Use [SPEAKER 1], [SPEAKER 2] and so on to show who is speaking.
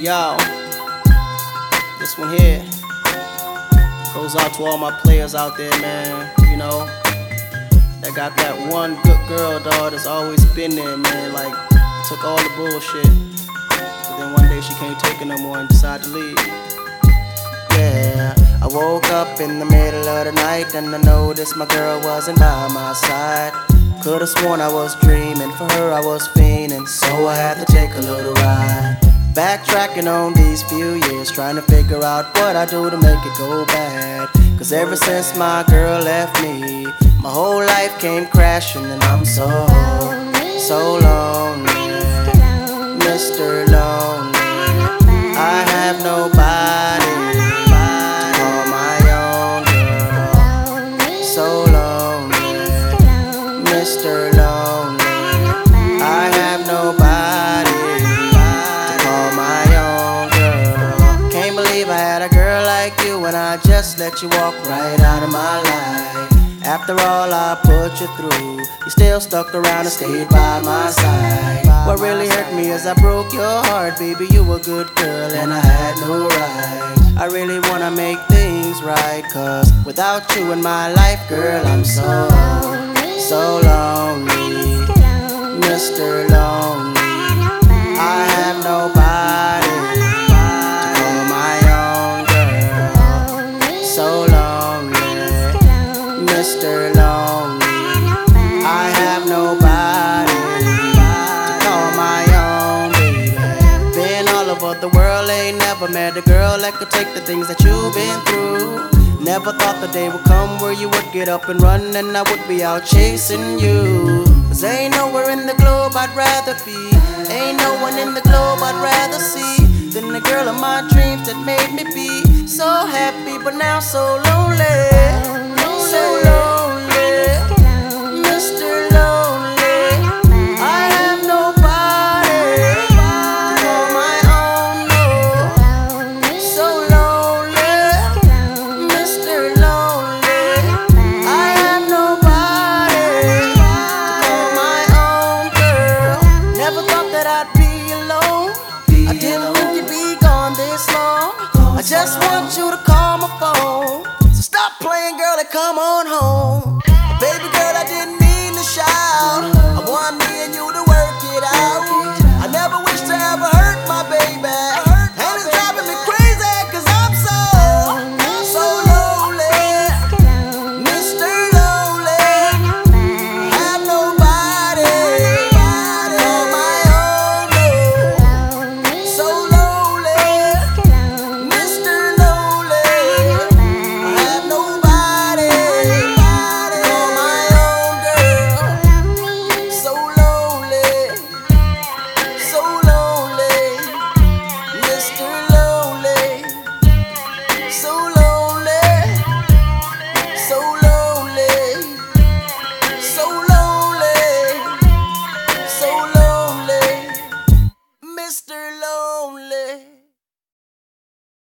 [SPEAKER 1] Yo, this one here goes out to all my players out there, man. You know, that got that one good girl, dog, that's always been there, man. Like, took all the bullshit, but then one day she can't take it no more and decided to leave. Yeah, I woke up in the middle of the night and I noticed my girl wasn't by my side. Could've sworn I was dreaming, for her I was fiending, so I had to take a little ride. Backtracking on these few years, trying to figure out what I do to make it go bad. Cause ever since my girl left me, my whole life came crashing and I'm so lonely, Mr. Lonely. I have nobody to call my own girl. So lonely, Mr. Lonely. I have nobody to call my own girl. Can't believe I had a girl like you and I just let you walk right out of my life. After all I put you through, you still stuck around and stayed by my side. What really hurt me is I broke your heart, baby. You were a good girl and I had no right. I really wanna make things right, cause without you in my life, girl, I'm so lonely, Mr. Lonely. I have nobody to call my own girl. So lonely, Mr. Lonely. I have nobody to call my own, baby. Been all over the world, ain't never met a girl that could take the things that you've been through. Never thought the day would come where you would get up and run and I would be out chasing you. Cause ain't nowhere in the globe I'd rather be, ain't no one in the globe I'd rather see than the girl of my dreams that made me be so happy but now so lonely. So lonely, Mr. Lonely. I have nobody to call my own, no. So lonely, Mr. Lonely. I have nobody to call my own girl. Never thought that I'd be alone. I didn't think you'd be gone this long. I just want you to call my phone. So stop playing, girl, and come on home. Baby girl, I didn't